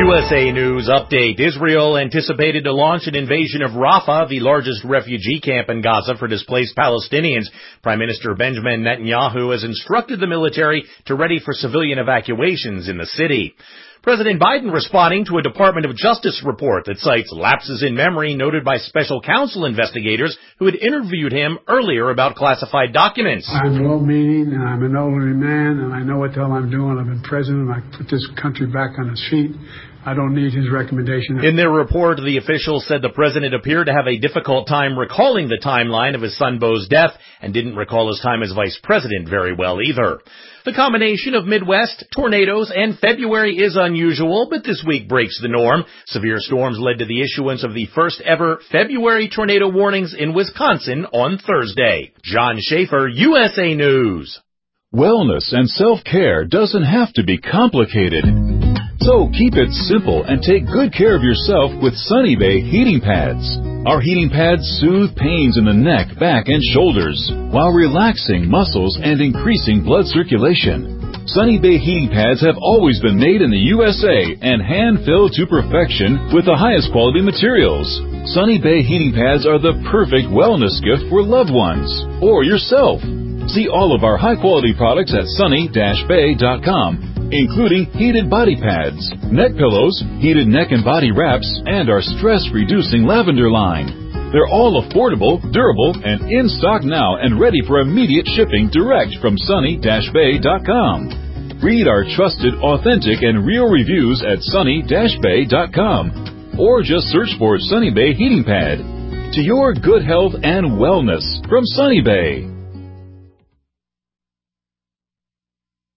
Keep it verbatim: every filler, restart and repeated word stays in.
U S A News Update. Israel anticipated to launch an invasion of Rafah, the largest refugee camp in Gaza for displaced Palestinians. Prime Minister Benjamin Netanyahu has instructed the military to ready for civilian evacuations in the city. President Biden responding to a Department of Justice report that cites lapses in memory noted by special counsel investigators who had interviewed him earlier about classified documents. I'm well-meaning, and I'm an elderly man, and I know what the hell I'm doing. I've been president, and I put this country back on its feet. I don't need his recommendation. In their report, the officials said the president appeared to have a difficult time recalling the timeline of his son Beau's death and didn't recall his time as vice president very well either. The combination of Midwest, tornadoes, and February is unusual, but this week breaks the norm. Severe storms led to the issuance of the first ever February tornado warnings in Wisconsin on Thursday. John Schaefer, U S A News. Wellness and self-care doesn't have to be complicated. So keep it simple and take good care of yourself with Sunny Bay heating pads. Our heating pads soothe pains in the neck, back, and shoulders while relaxing muscles and increasing blood circulation. Sunny Bay heating pads have always been made in the U S A and hand-filled to perfection with the highest quality materials. Sunny Bay heating pads are the perfect wellness gift for loved ones or yourself. See all of our high-quality products at sunny dash bay dot com, including heated body pads, neck pillows, heated neck and body wraps, and our stress-reducing lavender line. They're all affordable, durable, and in stock now and ready for immediate shipping direct from sunny dash bay dot com. Read our trusted, authentic, and real reviews at sunny dash bay dot com or just search for Sunny Bay Heating Pad. To your good health and wellness from Sunny Bay.